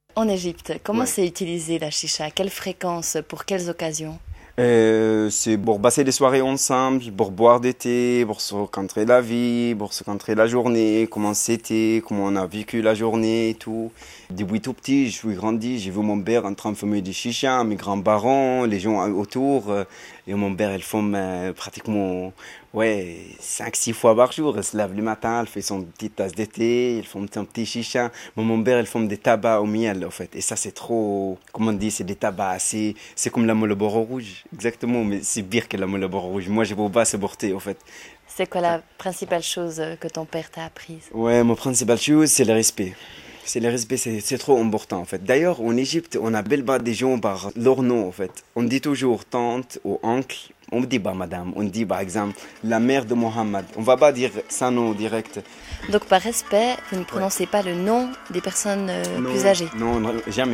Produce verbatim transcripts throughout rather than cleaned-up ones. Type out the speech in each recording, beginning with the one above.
En Égypte, comment Ouais. c'est utilisé la chicha? À quelle fréquence? Pour quelles occasions? Euh, c'est pour passer des soirées ensemble, pour boire des thés, pour se rencontrer la vie, pour se rencontrer la journée, comment c'était, comment on a vécu la journée et tout. Depuis tout petit, je suis grandi, j'ai vu mon père en train de fumer des chichas, mes grands-parents, les gens autour. euh, Et mon père, il fume euh, pratiquement ouais, cinq six fois par jour. Il se lève le matin, il fait son petite tasse de thé, il fume son petit chicha. Moi, mon père, il fume des tabacs au miel, en fait. Et ça, c'est trop, comment on dit, c'est des tabacs, c'est, c'est comme la Marlboro rouge. Exactement, mais c'est pire que la Marlboro rouge. Moi, je ne peux pas supporter, en fait. C'est quoi la principale chose que ton père t'a apprise? Ouais, mon principal chose, c'est le respect. C'est le respect, c'est, c'est trop important en fait. D'ailleurs, en Égypte, on appelle pas des gens par leur nom en fait. On dit toujours tante ou oncle. On ne dit pas madame. On dit par exemple la mère de Mohammed. On va pas dire son nom direct. Donc par respect, vous ne Ouais. prononcez pas le nom des personnes euh, Non, plus âgées. non, non, jamais.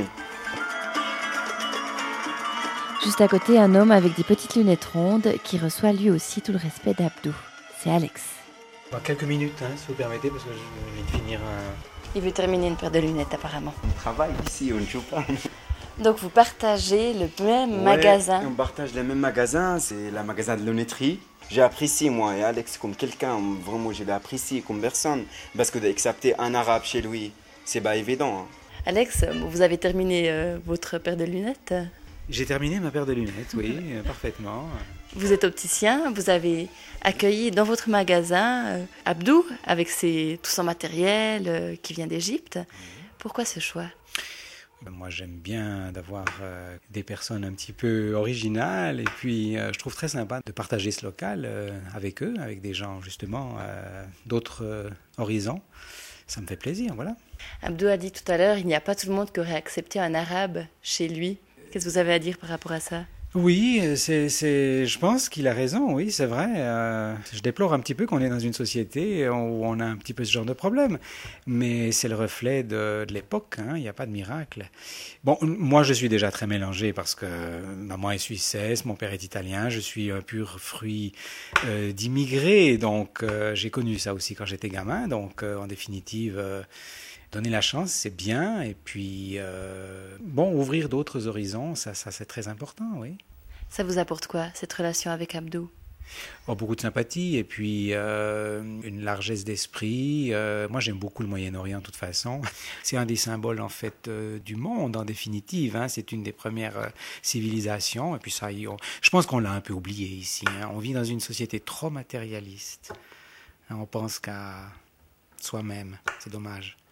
Juste à côté, un homme avec des petites lunettes rondes qui reçoit lui aussi tout le respect d'Abdou. C'est Alex. Dans quelques minutes, hein, si vous permettez, parce que je viens de finir un... Il veut terminer une paire de lunettes apparemment. On travaille ici, on ne joue pas. Donc vous partagez le même Ouais, magasin. On partage le même magasin, c'est le magasin de lunetterie. J'ai apprécié, moi et Alex, comme quelqu'un, vraiment, je l'ai apprécié comme personne. Parce que d'accepter un arabe chez lui, c'est pas évident. Hein. Alex, vous avez terminé euh, votre paire de lunettes. J'ai terminé ma paire de lunettes, oui, euh, parfaitement. Vous êtes opticien, vous avez accueilli dans votre magasin euh, Abdou avec ses, tout son matériel euh, qui vient d'Égypte. Pourquoi ce choix? Moi, j'aime bien d'avoir euh, des personnes un petit peu originales et puis euh, je trouve très sympa de partager ce local euh, avec eux, avec des gens justement euh, d'autres euh, horizons. Ça me fait plaisir, voilà. Abdou a dit tout à l'heure, il n'y a pas tout le monde qui aurait accepté un arabe chez lui. Qu'est-ce que vous avez à dire par rapport à ça? Oui, c'est, c'est, je pense qu'il a raison, oui, c'est vrai. Euh, je déplore un petit peu qu'on est dans une société où on a un petit peu ce genre de problème, mais c'est le reflet de, de l'époque, hein, il n'y a pas de miracle. Bon, moi je suis déjà très mélangé parce que maman est suissesse, mon père est italien, je suis un pur fruit euh, d'immigrés, donc euh, j'ai connu ça aussi quand j'étais gamin, donc euh, en définitive... Euh, Donner la chance, c'est bien, et puis, euh, bon, ouvrir d'autres horizons, ça, ça c'est très important, oui. Ça vous apporte quoi, cette relation avec Abdou? Bon, beaucoup de sympathie, et puis euh, une largesse d'esprit. Euh, moi, j'aime beaucoup le Moyen-Orient, de toute façon. C'est un des symboles, en fait, euh, du monde, en définitive. Hein. C'est une des premières euh, civilisations, et puis ça, on, je pense qu'on l'a un peu oublié ici. Hein. On vit dans une société trop matérialiste. Hein, on pense qu'à soi-même, c'est dommage.